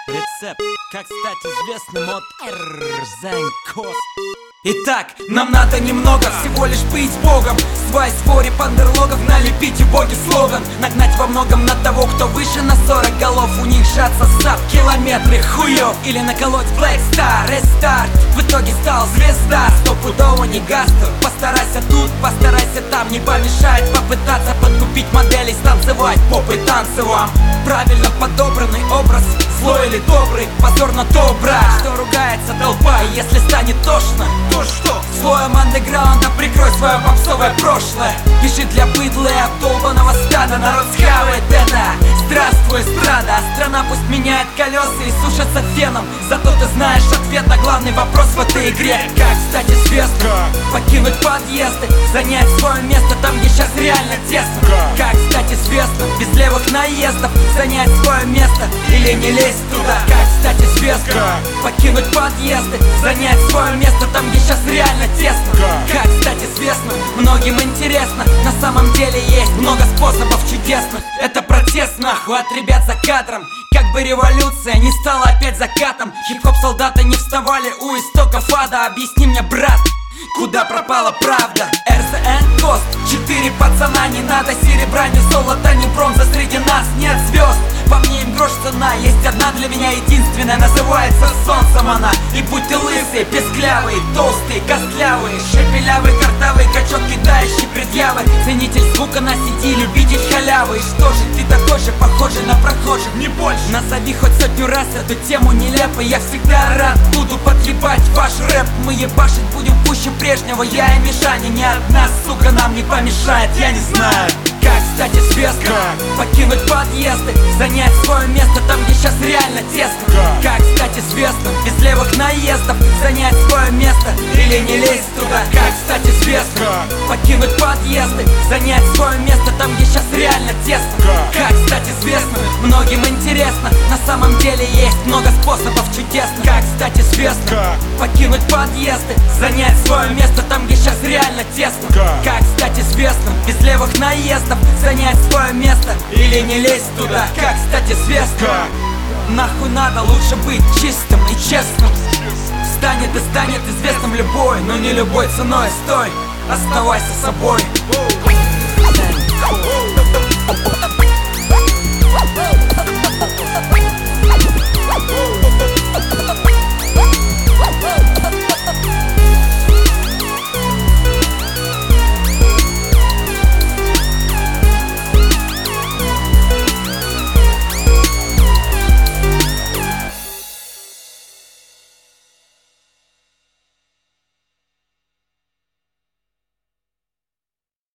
Рецепт, как стать известным от Эрзенкос. Итак, нам надо немного, всего лишь быть богом. Свай, споре, пандерлогов, налепите боги слоган. Нагнать во многом на того, кто выше на 40 голов. У них сжаться сап, километры хуёв. Или наколоть Black Star, рестарт. В итоге стал звезда, стопудово не гастер. Постарайся тут, постарайся там. Не помешает попытаться подкупить моделей, станцевать попы танцевам. Правильно подобранный образ, злой или добрый, позор на то, брат, что ругается толпа. И если станет тошно, то что? Слоем андеграунда прикрой свое попсовое прошлое. Пиши для быдла и обдолбанного стада. Народ схавает это. Здравствуй, страна. Страна пусть меняет колеса и сушится феном. Зато ты знаешь ответ на главный вопрос в этой игре. Как стать известным? Покинуть подъезды, занять свое место там, где сейчас реально тесно. Как стать известным? Без левых наездов, занять свое место или не лезть туда. Как стать известным? Покинуть подъезды, занять свое место там, где сейчас реально тесно. Как стать известным? Многим интересно. На самом деле есть много способов чудесных. Это протест нахуй от ребят за кадром. Как бы революция не стала опять закатом. Хип-хоп солдаты не вставали у истоков ада. Объясни мне, брат, куда пропала правда? Эрзенкос, 4 пацана, не надо серебра, ни золота, ни бронза. Среди нас нет звезд, по мне им грош цена. Есть одна для меня единственная, называется солнцем она. И будь ты лысый, песклявый, толстый, костлявый, шепелявый, картавый, качок, кидающий предъявы. Ценитель звука на CD, любитель халявы. И что же ты такой же, похожий на прохожих, не больше? Назови хоть сотню раз эту тему нелепой. Я всегда рад буду подъебать ваш рэп. Мы ебашить будем пуще прежнего. Я и Мишаня, ни одна сука нам не помешает. Я не знаю, как стать известным. Покинуть подъезды, занять свое место там, где сейчас реально тесно. Как стать известным? Без левых наездов, занять свое место или не лезть туда. Как стать известным? Покинуть подъезды, занять свое место там, где сейчас реально тесно. Как стать известным? Многим интересно. На самом деле есть много способов чудесных. Как стать известным? Покинуть подъезды, занять свое место там, где сейчас реально тесно. Как стать известным? Без левых наездов, занять свое место или не лезть туда. Как стать известным? Нахуй надо лучше быть чистым и честным. Станет и станет известным любой, но не любой ценой. Стой, оставайся собой.